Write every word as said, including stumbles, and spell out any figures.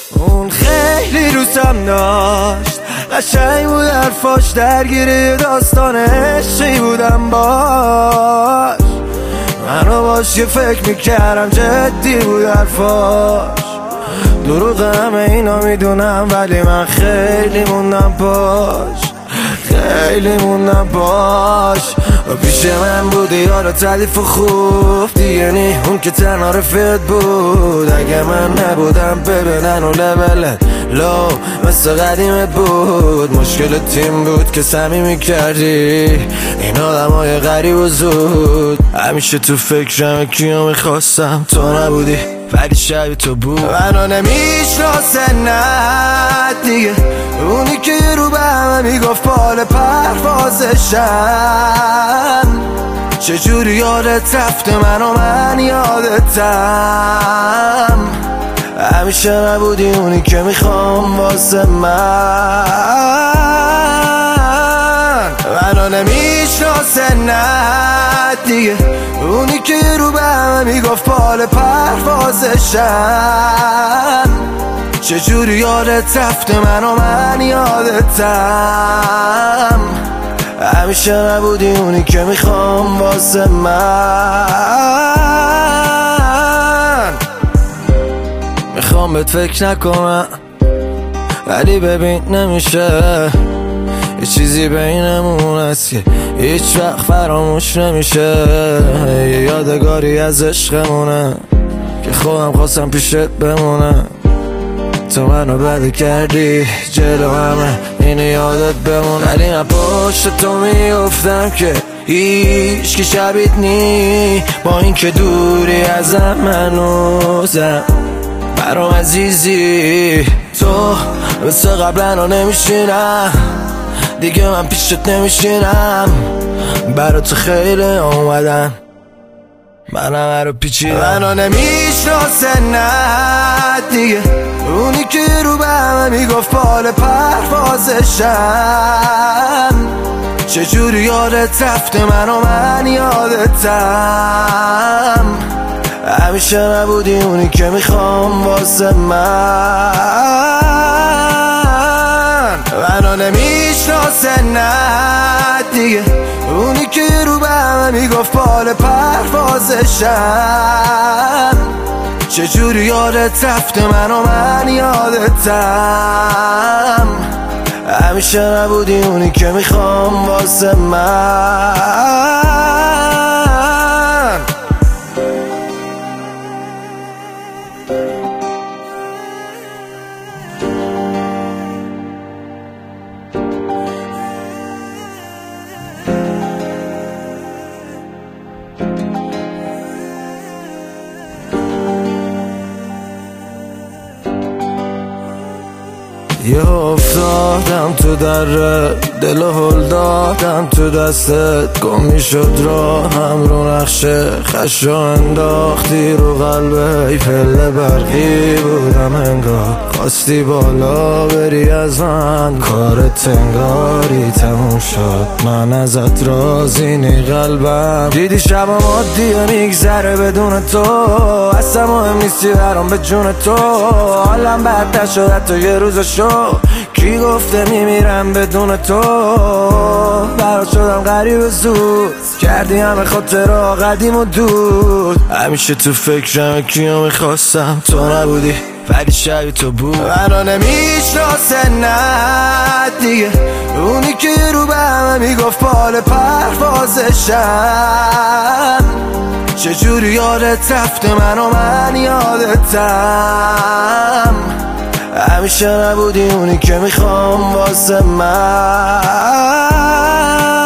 اون خیلی روزم داشت، قشنگ بود حرفاش، درگیری داستان عشقی بودم باش. منو باش یه فکر میکردم جدی بود حرفاش. دروغ همه اینا میدونم ولی من خیلی موندم باش، خیلی موندم باش. و پیش من بودی یارو تعلیف و خوب دیگه نی، اون که تنها رفیقت بود. اگه من نبودم ببینن و لبلت لو مثل قدیمت بود. مشکل تیم بود که صمیمی کردی این آدم های غریب و زود. همیشه تو فکرم کیو میخواستم، تو نبودی ولی شبیه تو بود. منو نمیشناسه نه دیگه، اونی که رو به همه میگفت پال پروازشم. چجوری یادت رفته منو من یادتم. همیشه نبودی اونی که میخوام واسه من. منو نمیشناسه نه دیگه، اونی که رو به همه میگفت پال پروازشم. چجوری یادت رفته منو من یادتم. همیشه نبودی اونی که میخوام واسه من. میخوام بهت فکر نکنم ولی ببین نمیشه، یه چیزی بینمون هست که هیچ وقت فراموش نمیشه. یه یادگاری از عشقمونه که خودم خواستم پیشت بمونم. تو منو بده کردی جلو همه اینو یادت بمون. ولی من پشت تو میافتم که هیچ کی شبیت نی، با این که دوری ازم هنوزم برام عزیزی. تو مثل قبلا نمیشینم دیگه، من پیشت نمیشینم. برا تو خیلی اومدن من همه رو پیچیدم. منو نمیشناسه نه دیگه، اونی که رو به همه میگفت پال پروازشم. چجوری یادت رفته منو من یادتم. همیشه نبودی اونی که میخوام واسه من. منو نمیشناسه نه دیگه، اونی که رو به همه میگفت پال پروازشم. چجوری یادت رفته منو من یادتم. همیشه نبودی اونی که میخوام واسه من. یه افتادم تو در دل هل دادم تو دستت، گم میشد راهم رو نقشه خش رو انداختی رو قلبه. ای پله برقی بودم انگار خواستی بالا بری از من، کارت انگاری تموم شد من ازت راضی نی قلبم. دیدی شبم عادیه میگذره بدون تو، اصلا مهم نیستی برام به جون تو. حالم بد نشد حتی یه روز شو، کی گفته میمیرم بدون تو. برات شدم غریب زود، کردی همه خاطرها قدیم و دود. همیشه تو فکرم کیو میخواستم، تو نبودی ولی شبیه تو بود. منو نمیشناسه نه دیگه، اونی که رو به همه میگفت پال پروازشم. چجوری یادت رفته منو من یادتم. همیشه نبودی اونی که میخوام واسه من.